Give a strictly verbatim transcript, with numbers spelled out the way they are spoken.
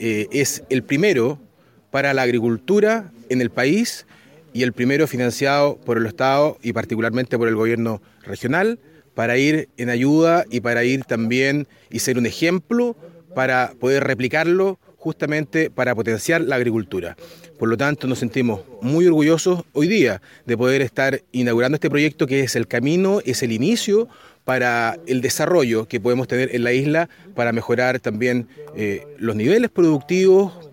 eh, es el primero para la agricultura en el país y el primero financiado por el Estado y particularmente por el gobierno regional, para ir en ayuda y para ir también y ser un ejemplo para poder replicarlo justamente para potenciar la agricultura. Por lo tanto, nos sentimos muy orgullosos hoy día de poder estar inaugurando este proyecto que es el camino, es el inicio para el desarrollo que podemos tener en la isla para mejorar también eh, los niveles productivos,